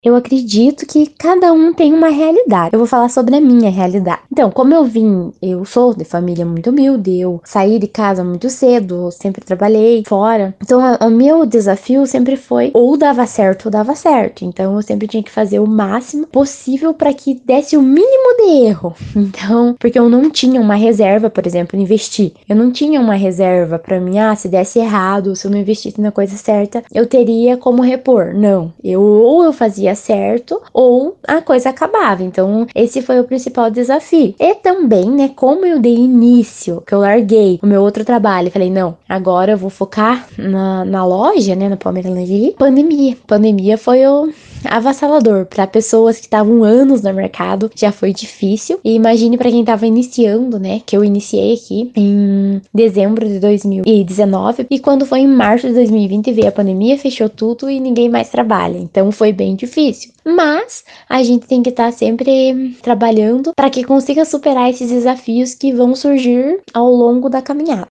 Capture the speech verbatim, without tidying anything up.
Eu acredito que cada um tem uma realidade. Eu vou falar sobre a minha realidade. Então, como eu vim, eu sou de família muito humilde, eu saí de casa muito cedo, sempre trabalhei fora. Então, a- o meu desafio sempre foi ou dava certo ou dava certo. Então, eu sempre tinha que fazer o máximo possível para que desse o mínimo de erro. Então, porque eu não tinha uma reserva, por exemplo, investir. Eu não tinha uma reserva para mim, ah, se desse errado, se eu não investisse na coisa certa, eu teria como repor. Não, eu ou eu fazia certo ou a coisa acabava. Então, esse foi o principal desafio. E também, né, como eu dei início, que eu larguei o meu outro trabalho, falei, não, agora eu vou focar na, na loja, né, na Palmeiras Lingerie. Pandemia. Pandemia foi o avassalador para pessoas que estavam anos no mercado, já foi difícil. E imagine para quem estava iniciando, né, que eu iniciei aqui em dezembro de dois mil e dezenove e quando foi em março de dois mil e vinte veio a pandemia, fechou tudo e ninguém mais trabalha. Então foi bem difícil. Mas a gente tem que estar sempre trabalhando para que consiga superar esses desafios que vão surgir ao longo da caminhada.